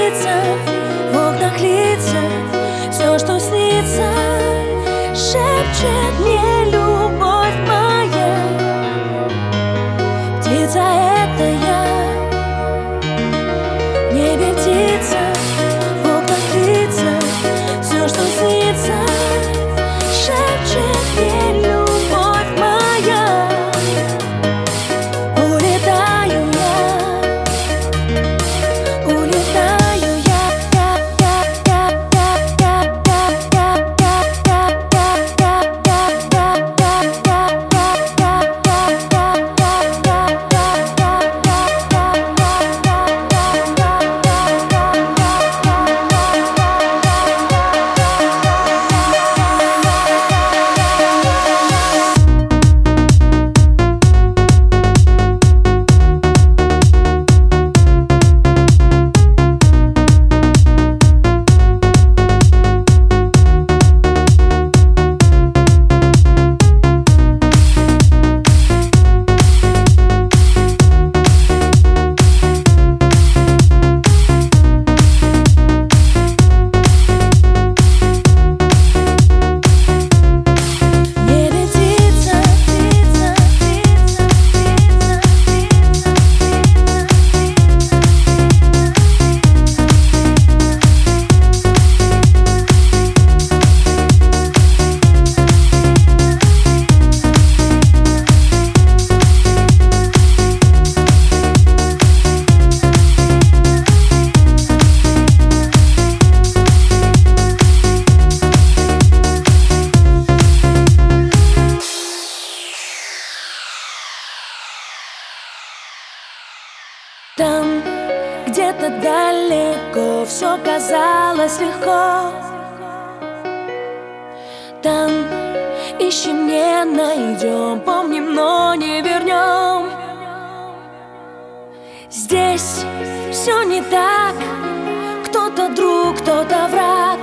птица, в окнах лица, все, что снится, шепчет мне любовь моя. Птица — это я, в небе птица, в окнах лица, все, что снится, шепчет мне любовь моя. Улетаю я, улетаю я. Там, где-то далеко, все казалось легко. Там ищем, не найдем, помним, но не вернем. Здесь все не так, кто-то друг, кто-то враг.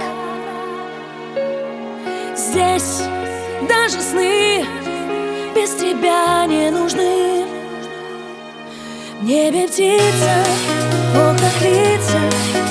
Здесь даже сны без тебя не нужны. В небе птица, в окнах лица,